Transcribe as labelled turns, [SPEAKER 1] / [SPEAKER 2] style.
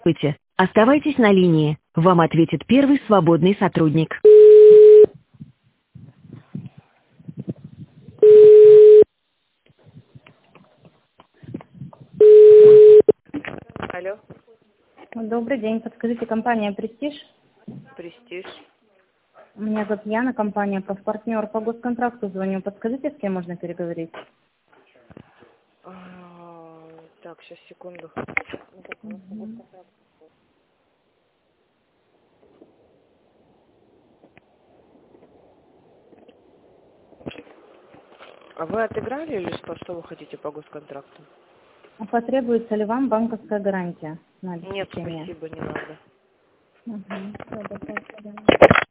[SPEAKER 1] Здравствуйте. Оставайтесь на линии. Вам ответит первый свободный сотрудник. Алло,
[SPEAKER 2] Добрый день. Подскажите, компания «Престиж».
[SPEAKER 1] Престиж.
[SPEAKER 2] Меня зовут Яна, компания «Профпартнер». По госконтракту звоню. Подскажите, с кем можно переговорить?
[SPEAKER 1] Так, сейчас, секунду. А вы отыграли или что? Что вы хотите по госконтракту?
[SPEAKER 2] А потребуется ли вам банковская гарантия на
[SPEAKER 1] Нет,
[SPEAKER 2] обеспечение?
[SPEAKER 1] спасибо, не надо.
[SPEAKER 2] Угу.